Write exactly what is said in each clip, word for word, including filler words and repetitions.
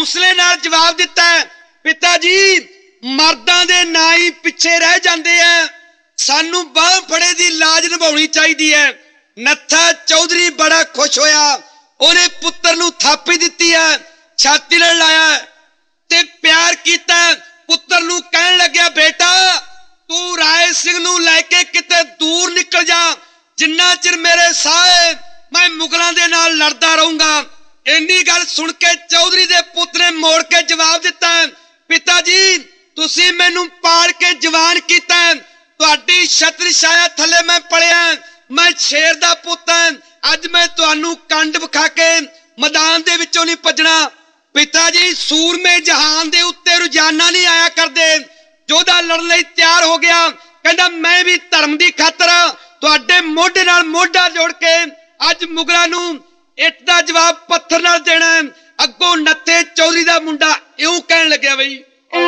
हौसले नाल जवाब दिता है, पिता जी मर्दां दे ना ही पिछे रह जांदे है, सानू बाह फड़े दी लाज निभाउणी चाहीदी है। नत्था चौधरी बड़ा खुश होया, उहने पुत्र नू थापी दित्ती है, छाती नाल लाया ते प्यार कीता। पुत्र नू कहण लग्या, बेटा तू राय सिंह नू लैके किते दूर निकल जा, जिन्ना चिर मेरे साह मैं मुगलों के नाल लड़दा रहूंगा। इन्नी गल सुन के चौधरी दे पुत्र ने मोड़ के जवाब दिता है, पिता जी तुसी मैनू पाल के जवान कीता, तुहाडी छत्र छाया थले मैं पलिया, मैं शेर दा पुत हां, अज मैं तुहानू कंड विखा के मैदान दे विचों नहीं भजना। पिता जी सूरमे जहान दे उत्ते रुझाना नहीं आया करदे, जोधा लड़न लई तैयार हो गया, कहंदा मैं भी धर्म दी खातर तुहाडे मोढे नाल मोढा जोड़ के अज मुगलों नू इट दा जवाब पत्थर नाल देना। अगों नत्थे चौधरी दा मुंडा इउं कहण लग्या, बई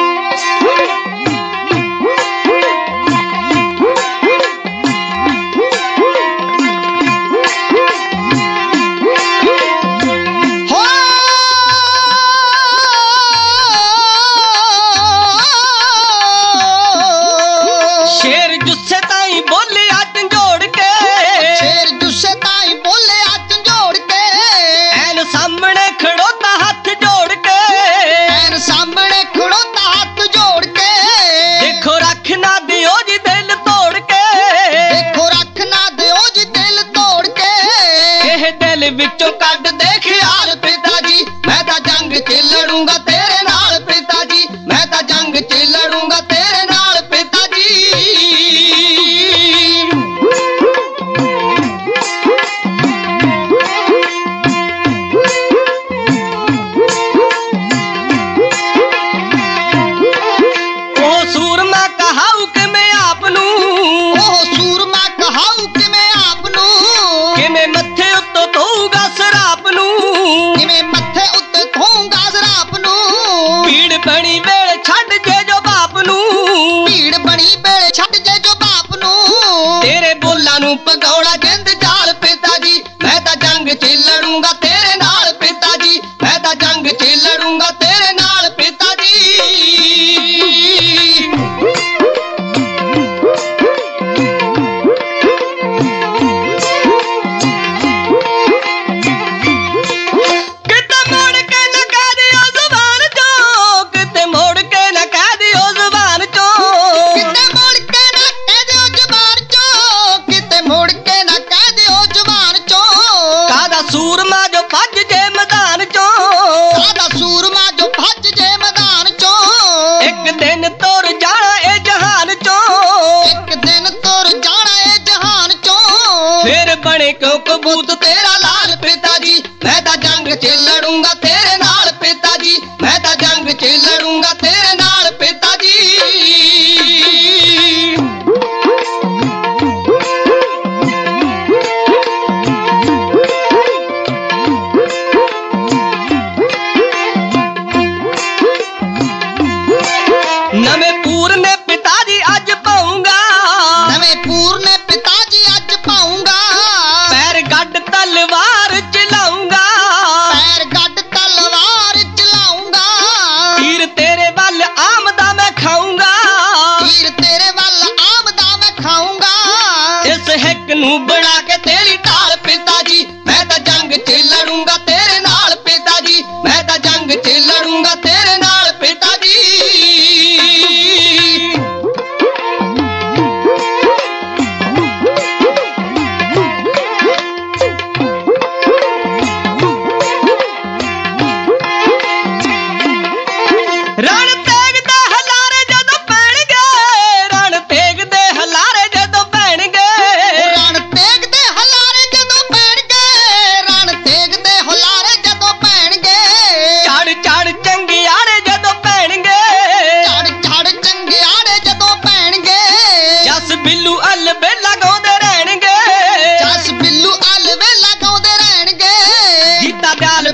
विचों कड दे ख्याल पिताजी, मैं तां जंग च लड़ूंगा तेरे नाल पिताजी, मैं तां जंग च लड़ूंगा तेरे नाल पिताजी। ओ सूरमा कहाऊ कि मैं आपनू, ओ सूरमा कहाऊ कि मैं आपनू, कि मैं मत्थे उत्तों धोऊंगा शराब नू, कि मैं मत्थे उत्ते धोऊंगा शराब नू। भीड़ बनी वेले छड्ड जे जो बाप नू, भीड़ बनी वेले छड्ड जे जो बाप नू, तेरे बोलां नू पगौड़ा जिंद जाल पिताजी, मैं तां जंग च लड़ूंगा तेरे नाल पिताजी, मैं तां जंग च लड़ूंगा तेरे नाल पिताजी। सूरमा जो भज जे मैदान चों, सादा सूरमा जो भज जे मैदान चों, एक दिन तुर जाना ए जहान चों, एक दिन तुर जाना ए जहान चों, फिर बने क्यों कबूत तेरा लाल पिताजी, मैं तां जंग च लड़ूंगा तेरे नाल पिताजी, मैं तां जंग च लड़ूंगा तेरे नाल पिताजी। नवे पूरने पिताजी अज पाऊंगा, नवे पूरने पिताजी अज पाऊंगा, पैर गड्ड तलवार चलाऊंगा, पैर गड्ड तलवार चलाऊंगा, तीर तेरे वल आमदा मैं खाऊंगा, तीर तेरे वल आमदा मैं खाऊंगा, इस हिक नू बना के तेरी ढाल पिताजी, मैं तां जंग च लड़ूंगा तेरे नाल पिताजी, मैं तां जंग च लड़ूंगा तेरे नाल पिताजी। रण तेग दे हलारे जदों पैणगे, रण तेग दे हलारे जदों पैणगे, रण तेग दे हलारे जदों पैणगे, रण तेग दे हलारे जदों पैणगे, चढ़ चढ़ चंगियाड़े जदों पैणगे, चढ़ चढ़ चंगियाड़े जदों पैणगे, जस बिल्लू अल बेला गाउंदे रहणगे, जस बिल्लू अल बेला गाउंदे रहणगे, जीता दयाल